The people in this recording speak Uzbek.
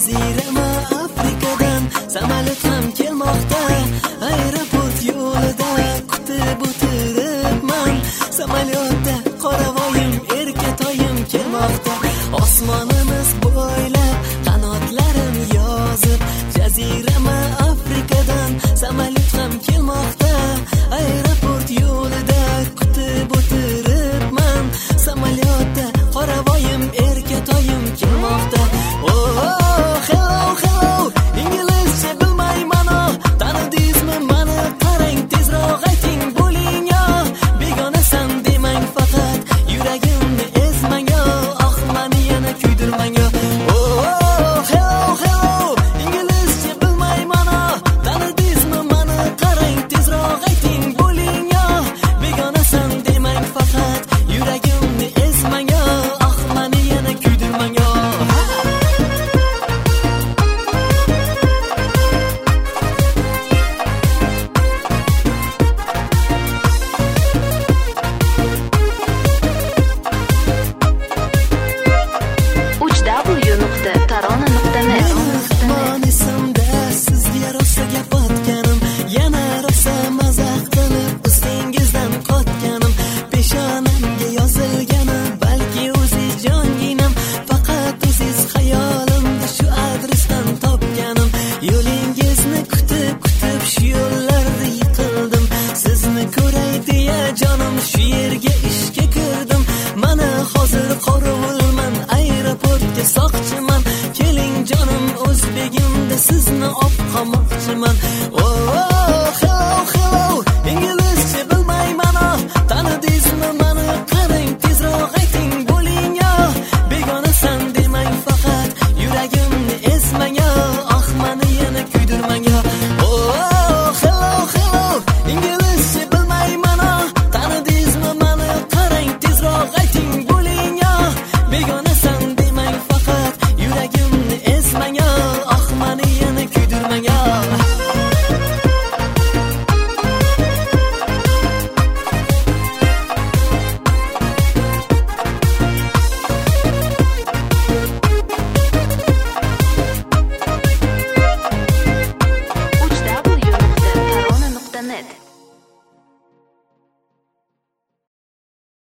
jazirama Afrikadan samolyot ham kelmoqda, aeroport yo'lida kutib o'tiribman. Samolyotda qoravoyim erkatoyim kelmoqda, osmonimiz bo'ylab qanotlarim yozib, jazirama Afrikadan samolyot ham kelmoqda, aeroport yo'lida kutib o'tiribman. Samolyotda qoravoyim erkatoyim kelmoqda. Oh, hello, hello, inglizcha bilmayman, tanidingizmi mani? Qarang, tezroq ayting, bo'ling yo. Begonasan demang faqat, yuragimni ezmang yo. Oh, mani yana kuydirmang yo. Oh, hello, hello, inglizcha bilmayman, tanidingizmi mani? Qarang, tezroq ayting, bo'ling yo. Begonasan demang faqat, yuragimni ezmang yo. Oh, mani yana kuydirmang yo. www.tarona.net Sizga rosa gap otganim, yana rosa mazax qilib ustingizdan qotganim, peshonamga yozilgani balki o'ziz jonginam, faqat o'ziz xayolimda shu adresdan topganim. Yo'lingizni kutib shu yo'llarda yiqildim, sizni ko'ray deya jonim shu yerga ishga kirdim. Mana hozir qorovulman, aeroportga soqchiman, keling jonim o'zbegimda sizni op qamoqchiman. Oh,